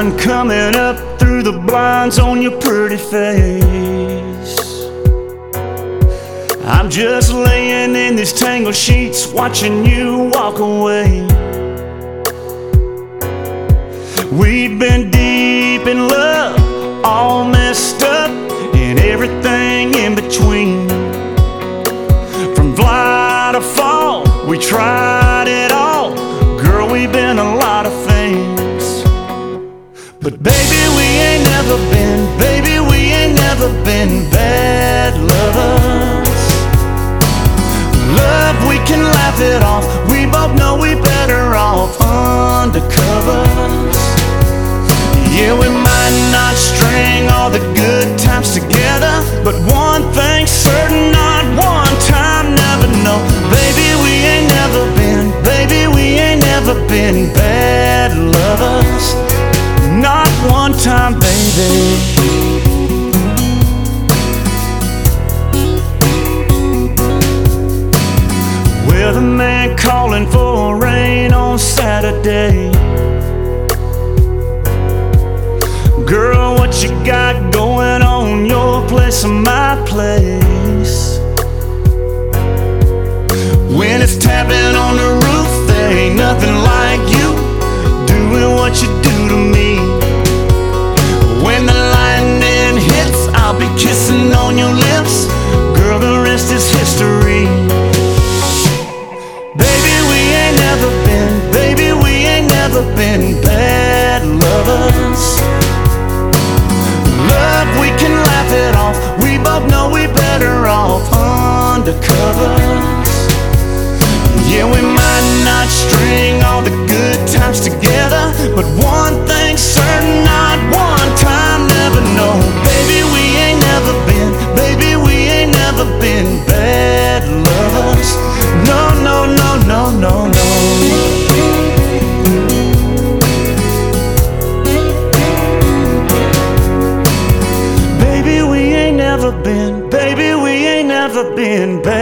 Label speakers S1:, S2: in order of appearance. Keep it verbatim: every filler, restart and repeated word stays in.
S1: sun coming up through the blinds on your pretty face. I'm just laying in these tangled sheets, watching you walk away. We've been deep in love, all messed up, and everything in between. From fly to fall, we tried it all. Girl, we've been a lot of things, but baby, we ain't never been, baby, we ain't never been bad lovers. Love, we can laugh it off, we both know we better off undercover. Yeah, we might not string all the good times together, but one thing's certain, not one time, never know. Baby, we ain't never been, baby, we ain't never been bad lovers. Not one time, baby. With a man calling for rain on Saturday. Girl, what you got going on? Your place or my place? When it's tapping on the roof, there ain't nothing like you doing what you do to me. When the lightning hits, I'll be kissing on your lips. Girl, the rest is history. Baby, we ain't never been, baby, we ain't never been bad lovers. Love, we can laugh it off, we both know we better off undercover. Yeah, we might not string all the good times together, but one thing's certain, not one time, never know. Baby, we ain't never been, baby, we ain't never been bad lovers. No, no, no, no, no, no. Baby, we ain't never been, baby, we ain't never been bad.